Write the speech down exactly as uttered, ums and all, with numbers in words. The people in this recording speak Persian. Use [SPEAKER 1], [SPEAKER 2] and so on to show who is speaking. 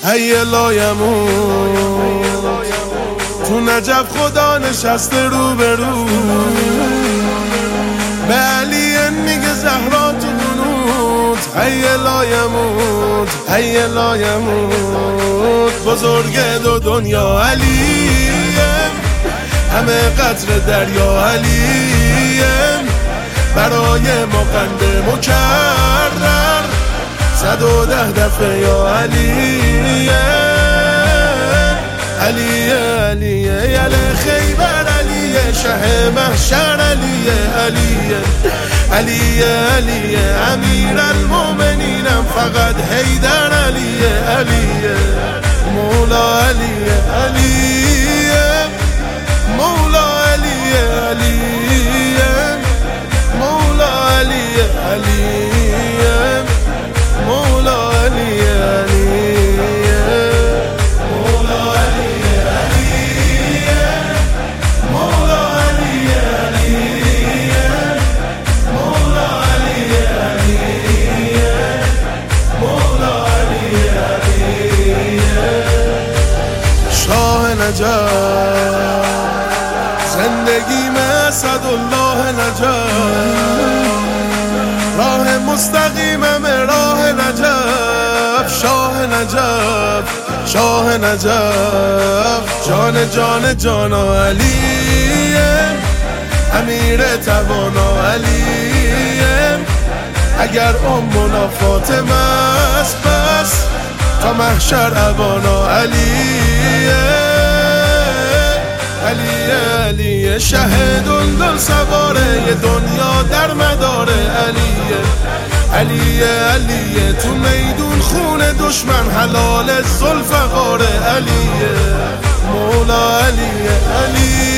[SPEAKER 1] هی لایمون تو نجف خدا نشسته رو به رو، به علی میگه زهرا تو قنوت. هی لایمون هی لایمون بزرگ دو دنیا علیم، همه قطر دریا علیم، برای ما قند مکرر صد و ده دفعه یا علیه علیه علیه یله خیبر علیه شه محشر علیه علیه علیه علیه امیر المومنینم فقط حیدر علیه علیه مولا علیه علیه مولا علیه علیه مولا علیه علیه مولا علیه علیه مولا علیه علیه مولا علیه علیه مولا علیه علیه مولا علیه علیه شاه نجف زندگی میں اسدالله نجف، راه مستقیمم راه نجف، شاه نجف شاه نجف، جان جان جانا علیم، امیر توانا علیم، اگر امنا فاطمه است پس تا محشر ابانا علیه علیه علیه شه دلدل سواره یه دنیا در مداره علیه علیه علیه تو میدون خون دشمن حلال ذوالفقار علیه مولا علیه علیه